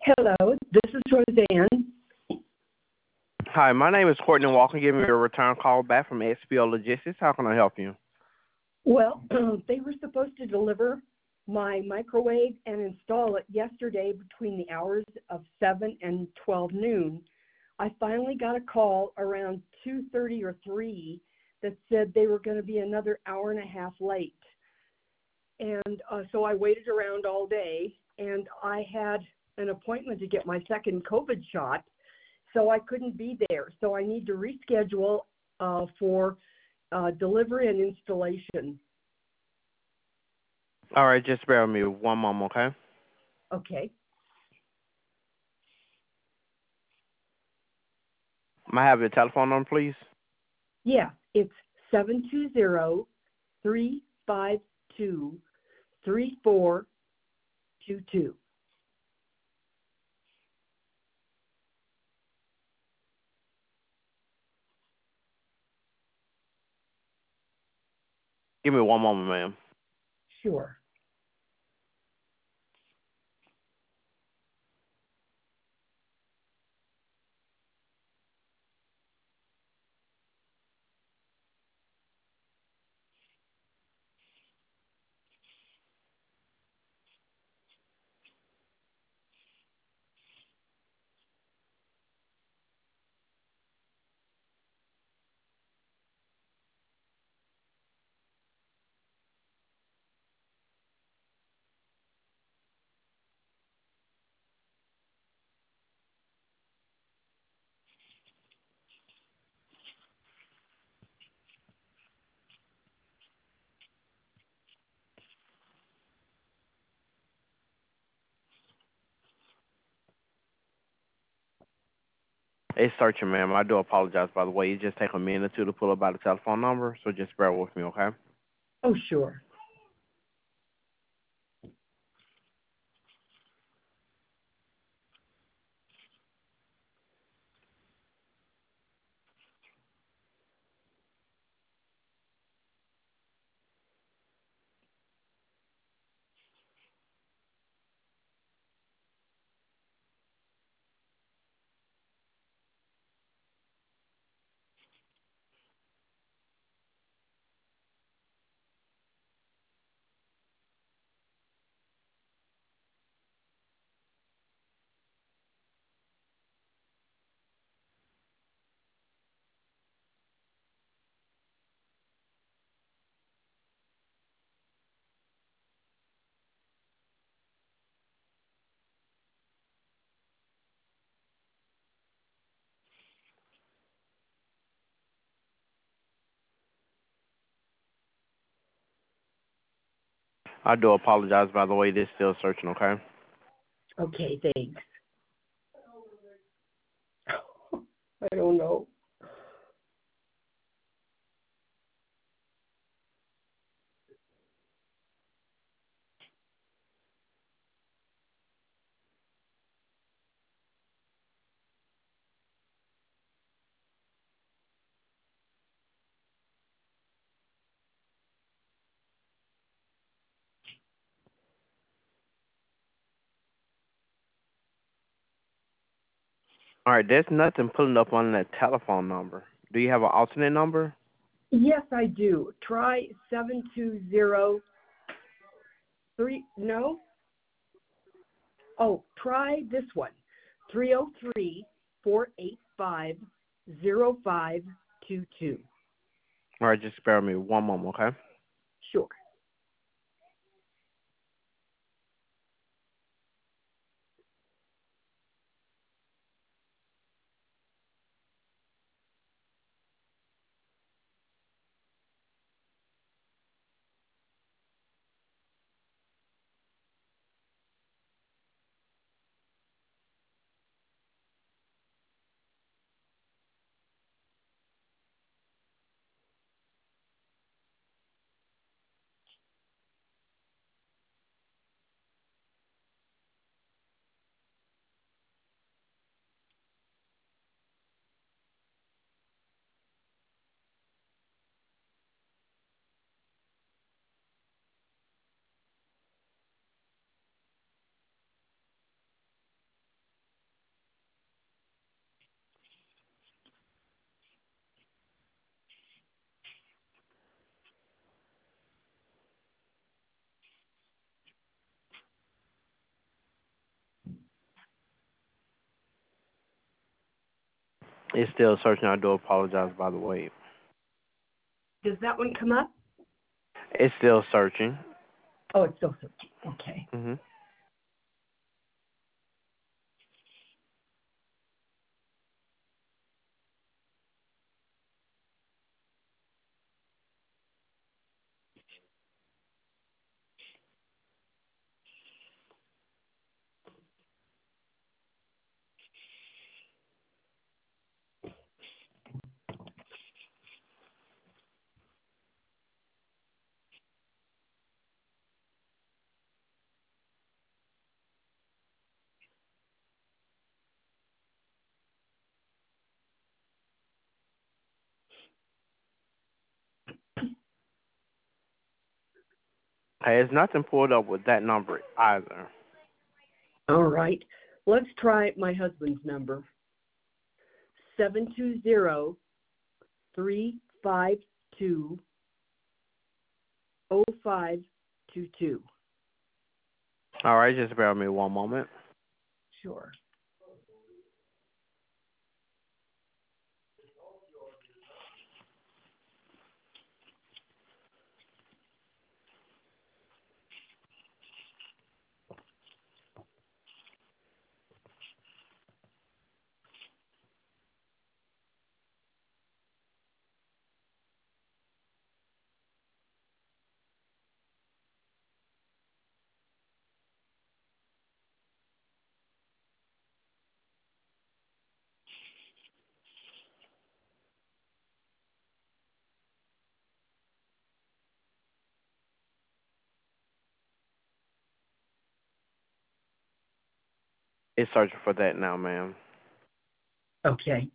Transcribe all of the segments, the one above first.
Hello, this is Roseanne. Hi, my name is Courtney Walker. Giving me a return call back from XPO Logistics. How can I help you? Well, they were supposed to deliver my microwave and install it yesterday between the hours of 7 and 12 noon. I finally got a call around 2:30 or 3 that said they were going to be another hour and a half late. And so I waited around all day, and I had an appointment to get my second COVID shot, so I couldn't be there. So I need to reschedule for delivery and installation. All right, just bear with me one moment, okay? Okay. May I have your telephone number, please? Yeah, it's 720-352-3422. Give me one moment, ma'am. Sure. It's searching, ma'am. I do apologize, by the way. It just take a minute or two to pull up by the telephone number, so just bear with me, okay? Oh, sure. I do apologize, by the way. This is still searching, okay? Okay, thanks. I don't know. All right, there's nothing pulling up on that telephone number. Do you have an alternate number? Yes, I do. Try 7203. No? Oh, try this one. 303-485-0522. All right, just bear with me one moment, okay? Sure. It's still searching. I do apologize, by the way. Does that one come up? It's still searching. Oh, it's still searching. Okay. Mm-hmm. Hey, it's nothing pulled up with that number either. All right. Let's try my husband's number. 720-352-0522. All right, just bear with me one moment. Sure. It's searching for that now, ma'am. Okay.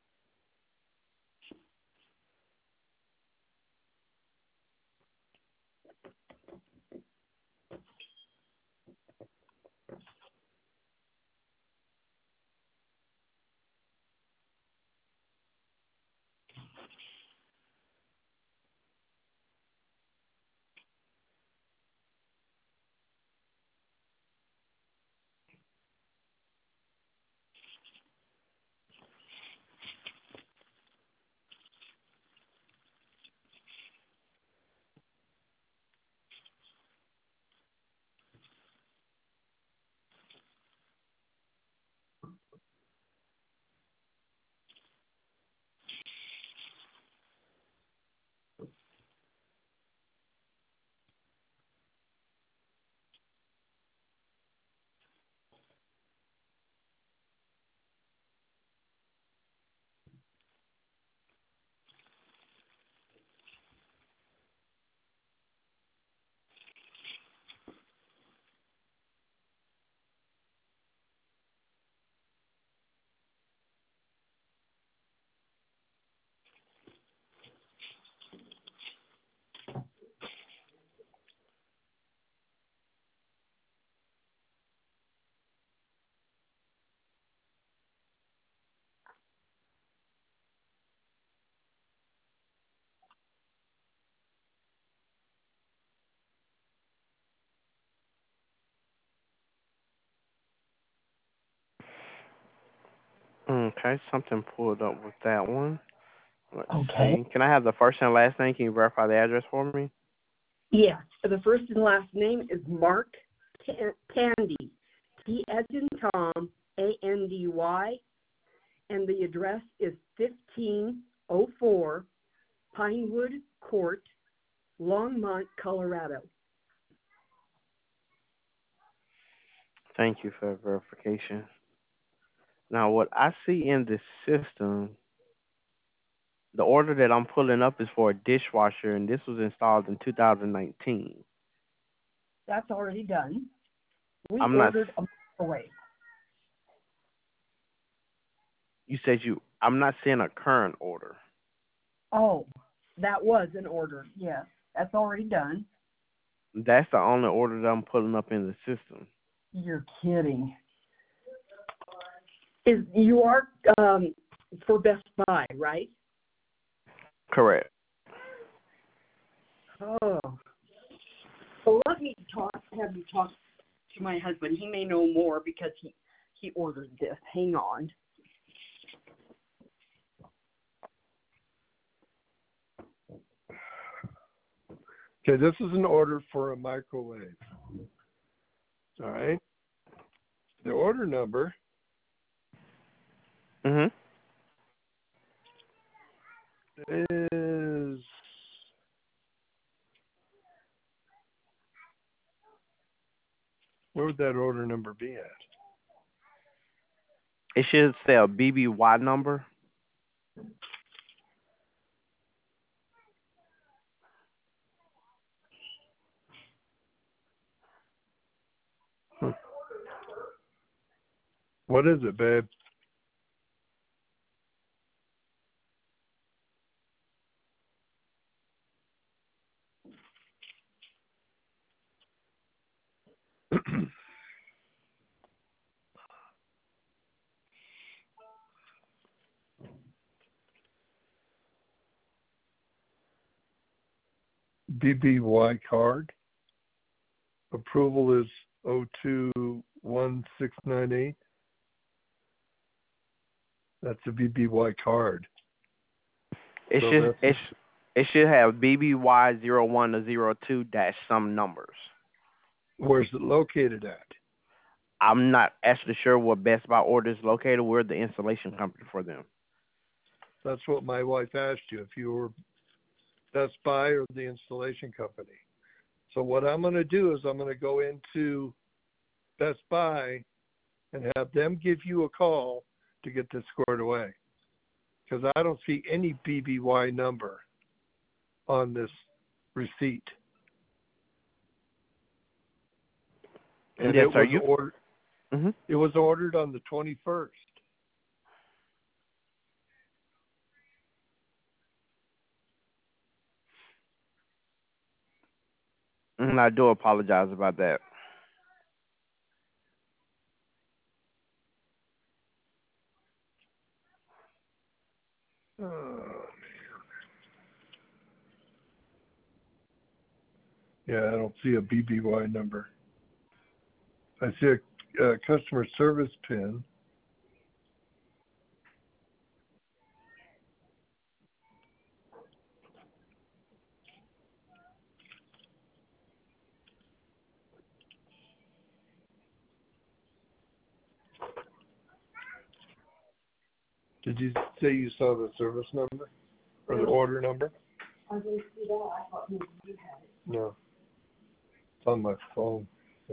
Okay, something pulled up with that one. Let's Okay. see. Can I have the first and last name? Can you verify the address for me? Yes. The first and last name is Mark Tandy. T as in Tom, Andy, and the address is 1504 Pinewood Court, Longmont, Colorado. Thank you for verification. Now, what I see in this system, the order that I'm pulling up is for a dishwasher, and this was installed in 2019. That's already done. We I'm not. ordered a microwave. You said you. I'm not seeing a current order. Oh, that was an order. Yes, that's already done. That's the only order that I'm pulling up in the system. You're kidding. You are for Best Buy, right? Correct. Oh. So let me have you talk to my husband. He may know more because he ordered this. Hang on. Okay, this is an order for a microwave. All right. The order number is where would that order number be at? It should say a BBY number. What is it, babe? BBY card. Approval is 021698. That's a BBY card. It should have BBY 01 to 02 dash some numbers. Where's it located at? I'm not actually sure where Best Buy order is located. We're the installation company for them. That's what my wife asked you, if you were Best Buy or the installation company. So what I'm going to do is I'm going to go into Best Buy and have them give you a call to get this squared away. Because I don't see any BBY number on this receipt. And yes, it sir. was ordered. It was ordered on the 21st. And I do apologize about that. Oh, man. Yeah, I don't see a BBY number. I see a customer service pin. Did you say you saw the service number or the order number? I didn't see that. I thought maybe you had it. No. It's on my phone.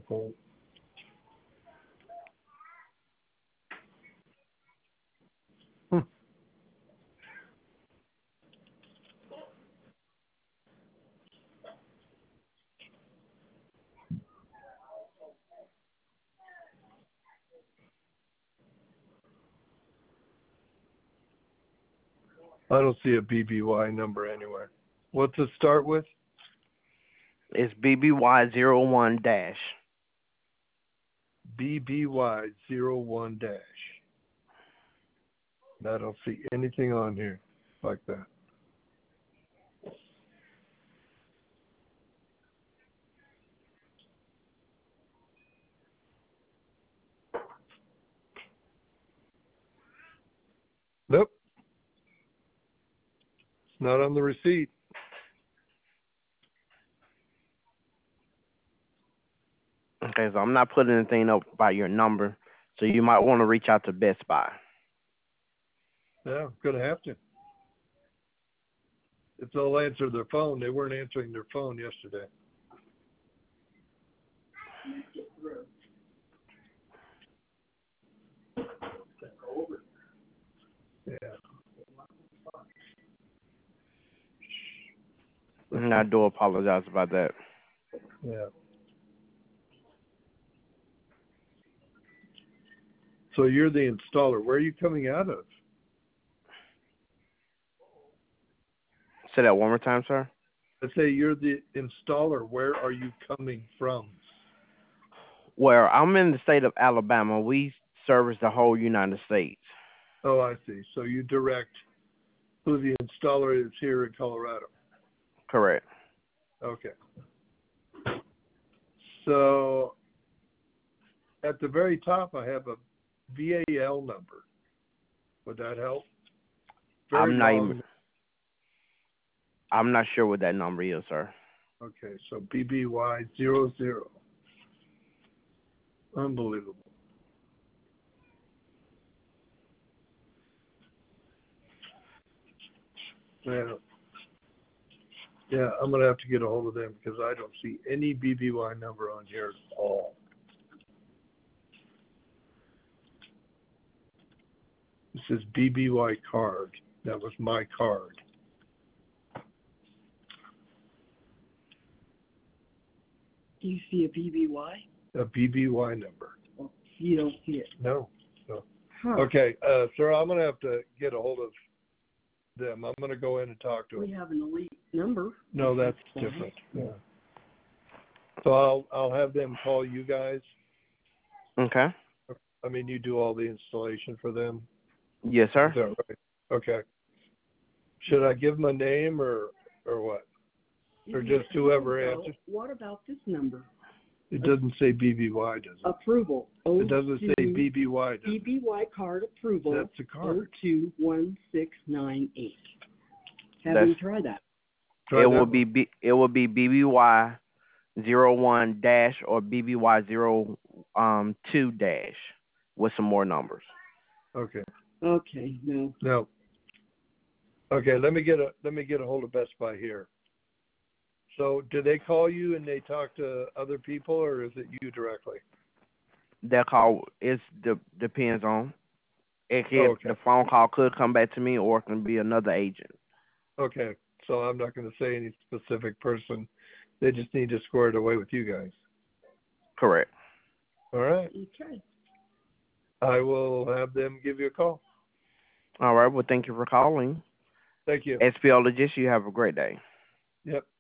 I don't see a BBY number anywhere. What's it start with? It's BBY 01 dash. BBY 01 dash. I don't see anything on here like that. Nope. It's not on the receipt. Okay, so I'm not putting anything up by your number, so you might want to reach out to Best Buy. Yeah, I'm going to have to. If they'll answer their phone, they weren't answering their phone yesterday. Yeah. And I do apologize about that. Yeah. So you're the installer. Where are you coming out of? Say that one more time, sir. I say you're the installer. Where are you coming from? Well, I'm in the state of Alabama. We service the whole United States. Oh, I see. So you direct who the installer is here in Colorado. Correct. Okay. So at the very top, I have a VAL number. Would that help? I'm not sure what that number is, sir. Okay, so BBY00. Unbelievable. Yeah, I'm going to have to get a hold of them because I don't see any BBY number on here at all. This is BBY card. That was my card. Do you see a BBY? A BBY number. Oh, you don't see it. No. Huh. Okay, sir, I'm going to have to get a hold of them. I'm going to go in and talk to them. We have an elite number. No, that's different. Yeah. So I'll have them call you guys. Okay. I mean, you do all the installation for them. Yes, sir. Is that right? Okay. Should I give them a name or what? Or just whoever answers? What about this number? It doesn't say BBY, does it? Approval. It doesn't say BBY, does it? BBY card approval. That's a card. 021698. Have you try that? Try it that will one. be BBY 01 dash or BBY 02 dash with some more numbers. Okay. Okay. No. No. Okay, let me get a hold of Best Buy here. So, do they call you and they talk to other people, or is it you directly? That call depends on. Okay. The phone call could come back to me, or it can be another agent. Okay, so I'm not going to say any specific person. They just need to square it away with you guys. Correct. All right. Okay. I will have them give you a call. All right. Well, thank you for calling. Thank you. SPLogist, you have a great day. Yep.